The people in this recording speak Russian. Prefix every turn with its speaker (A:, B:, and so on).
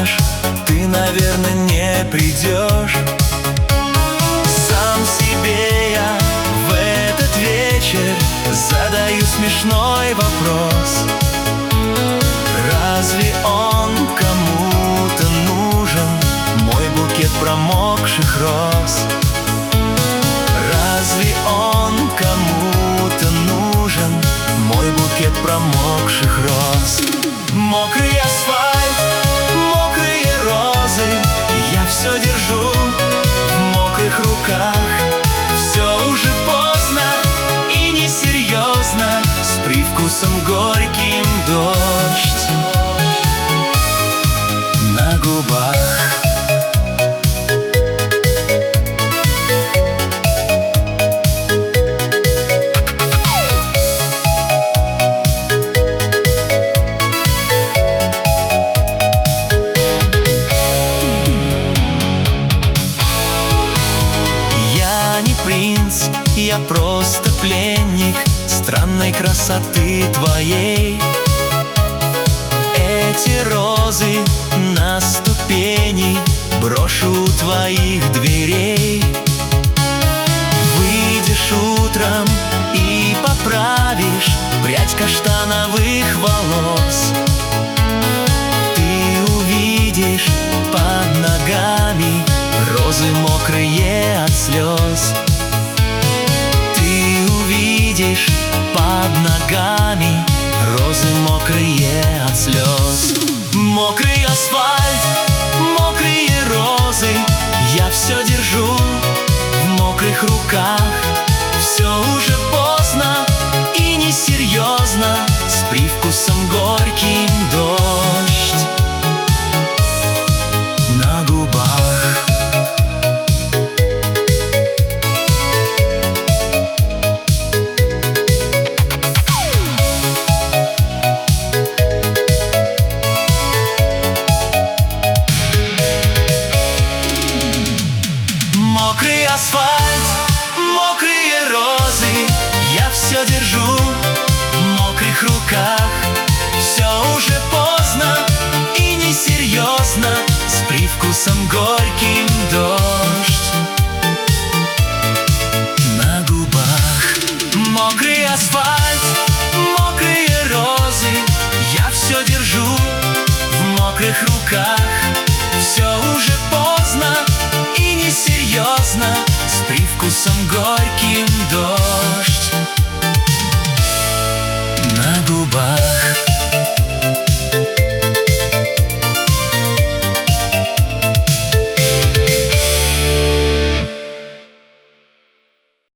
A: скажешь, ты, наверное, не придешь. Сам себе я в этот вечер задаю смешной вопрос: разве он кому-то нужен, мой букет промокших роз? Разве он кому-то нужен, мой букет промокших роз? Мокрый асфальт, мокрые розы, я все держу в мокрых руках. Все уже поздно и несерьезно, с привкусом горьким дождь на губах. Я просто пленник странной красоты твоей. Эти розы на ступени брошу у твоих дверей. Выйдешь утром и поправишь прядь каштановых волос. Ты увидишь под ногами розы мокрые от слез. Видишь под ногами розы мокрые от слез. Мокрый асфальт, мокрые розы, я все держу в мокрых руках. Все уже поздно и несерьезно, с привкусом горьким дождь на губах. Мокрый асфальт, мокрые розы, я все держу в мокрых руках. Все уже поздно и несерьезно, с привкусом горьким дождь на губах. Мокрый асфальт, мокрые розы, я все держу в мокрых руках. Все уже поздно и несерьезно, с привкусом горьким дождь.